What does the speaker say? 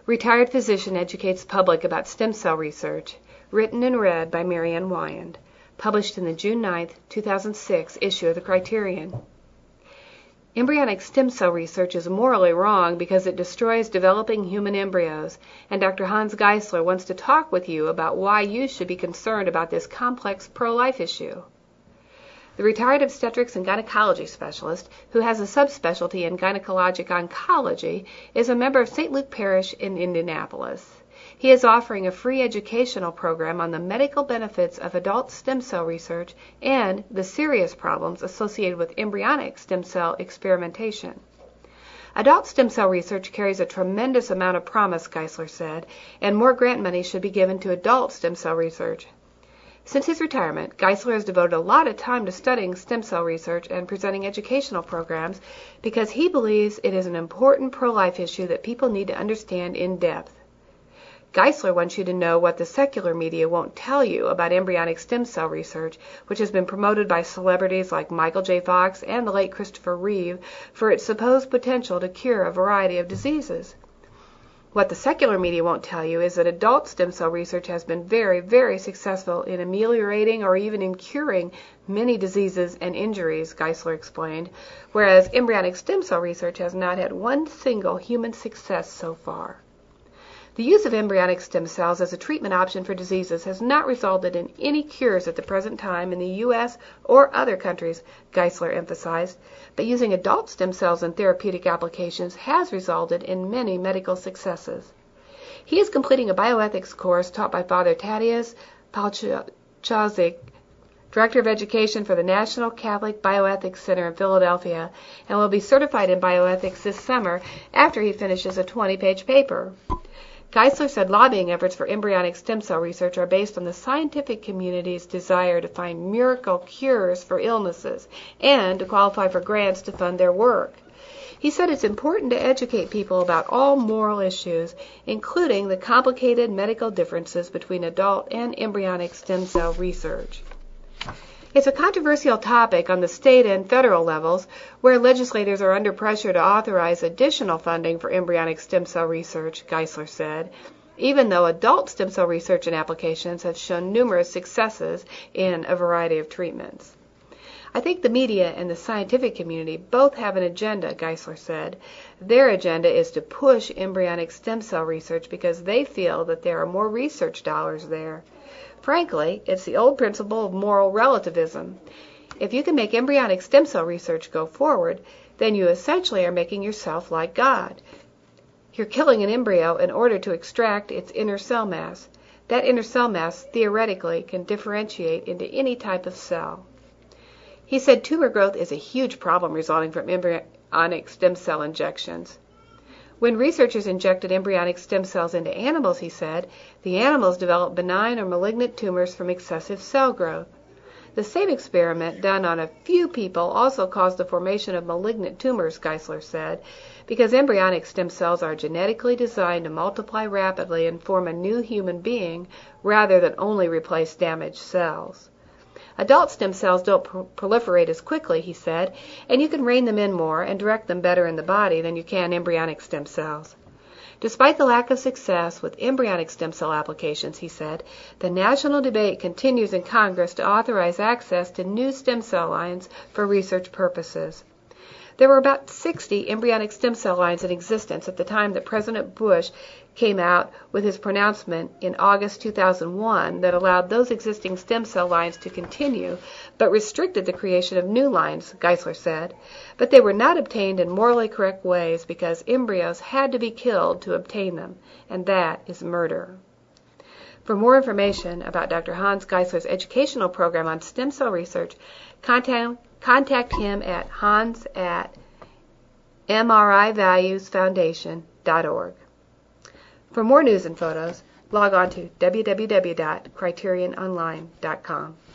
Retired Physician Educates Public About Stem Cell Research, written and read by Marianne Wyand, published in the June 9, 2006 issue of the Criterion. Embryonic stem cell research is morally wrong because it destroys developing human embryos, and Dr. Hans Geisler wants to talk with you about why you should be concerned about this complex pro-life issue. The retired obstetrics and gynecology specialist, who has a subspecialty in gynecologic oncology, is a member of St. Luke Parish in Indianapolis. He is offering a free educational program on the medical benefits of adult stem cell research and the serious problems associated with embryonic stem cell experimentation. Adult stem cell research carries a tremendous amount of promise, Geisler said, and more grant money should be given to adult stem cell research. Since his retirement, Geisler has devoted a lot of time to studying stem cell research and presenting educational programs because he believes it is an important pro-life issue that people need to understand in depth. Geisler wants you to know what the secular media won't tell you about embryonic stem cell research, which has been promoted by celebrities like Michael J. Fox and the late Christopher Reeve for its supposed potential to cure a variety of diseases. What the secular media won't tell you is that adult stem cell research has been very, very successful in ameliorating or even in curing many diseases and injuries, Geisler explained, whereas embryonic stem cell research has not had one single human success so far. The use of embryonic stem cells as a treatment option for diseases has not resulted in any cures at the present time in the U.S. or other countries, Geisler emphasized, but using adult stem cells in therapeutic applications has resulted in many medical successes. He is completing a bioethics course taught by Father Tadeusz Palchowczyk, Director of Education for the National Catholic Bioethics Center in Philadelphia, and will be certified in bioethics this summer after he finishes a 20-page paper. Geisler said lobbying efforts for embryonic stem cell research are based on the scientific community's desire to find miracle cures for illnesses and to qualify for grants to fund their work. He said it's important to educate people about all moral issues, including the complicated medical differences between adult and embryonic stem cell research. It's a controversial topic on the state and federal levels, where legislators are under pressure to authorize additional funding for embryonic stem cell research, Geisler said, even though adult stem cell research and applications have shown numerous successes in a variety of treatments. I think the media and the scientific community both have an agenda, Geisler said. Their agenda is to push embryonic stem cell research because they feel that there are more research dollars there. Frankly, it's the old principle of moral relativism. If you can make embryonic stem cell research go forward, then you essentially are making yourself like God. You're killing an embryo in order to extract its inner cell mass. That inner cell mass, theoretically, can differentiate into any type of cell. He said tumor growth is a huge problem resulting from embryonic stem cell injections. When researchers injected embryonic stem cells into animals, he said, the animals developed benign or malignant tumors from excessive cell growth. The same experiment done on a few people also caused the formation of malignant tumors, Geisler said, because embryonic stem cells are genetically designed to multiply rapidly and form a new human being rather than only replace damaged cells. Adult stem cells don't proliferate as quickly, he said, and you can rein them in more and direct them better in the body than you can embryonic stem cells. Despite the lack of success with embryonic stem cell applications, he said, the national debate continues in Congress to authorize access to new stem cell lines for research purposes. There were about 60 embryonic stem cell lines in existence at the time that President Bush came out with his pronouncement in August 2001 that allowed those existing stem cell lines to continue, but restricted the creation of new lines, Geisler said. But they were not obtained in morally correct ways because embryos had to be killed to obtain them, and that is murder. For more information about Dr. Hans Geisler's educational program on stem cell research, contact him at hans@mrivaluesfoundation.org. For more news and photos, log on to www.criteriononline.com.